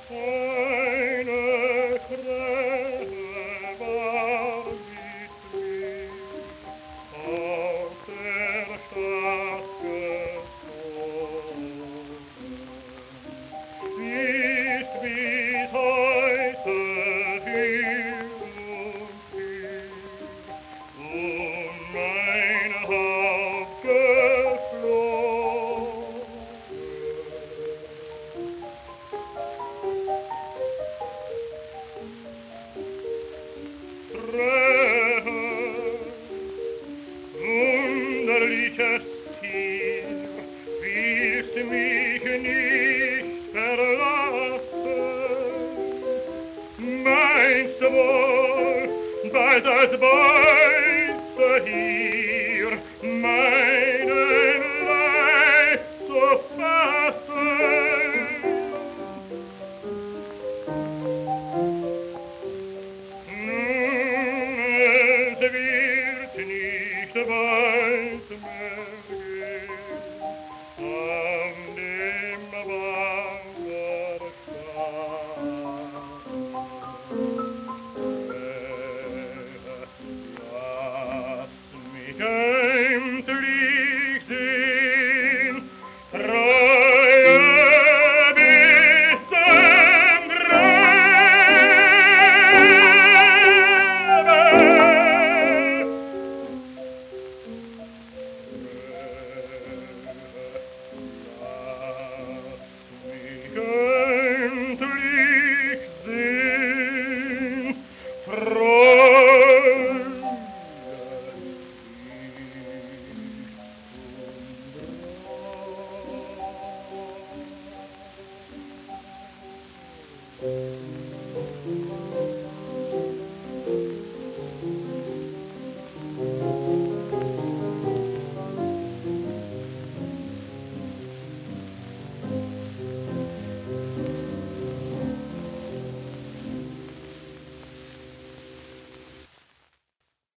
Eine Krähe war mit mir auf der Stadt geflogen, ist bis heute hin und her mein Haupt geflogen. Wunderliches Tier, willst mich nicht verlassen? Meinst du wohl, bei das Weiße hier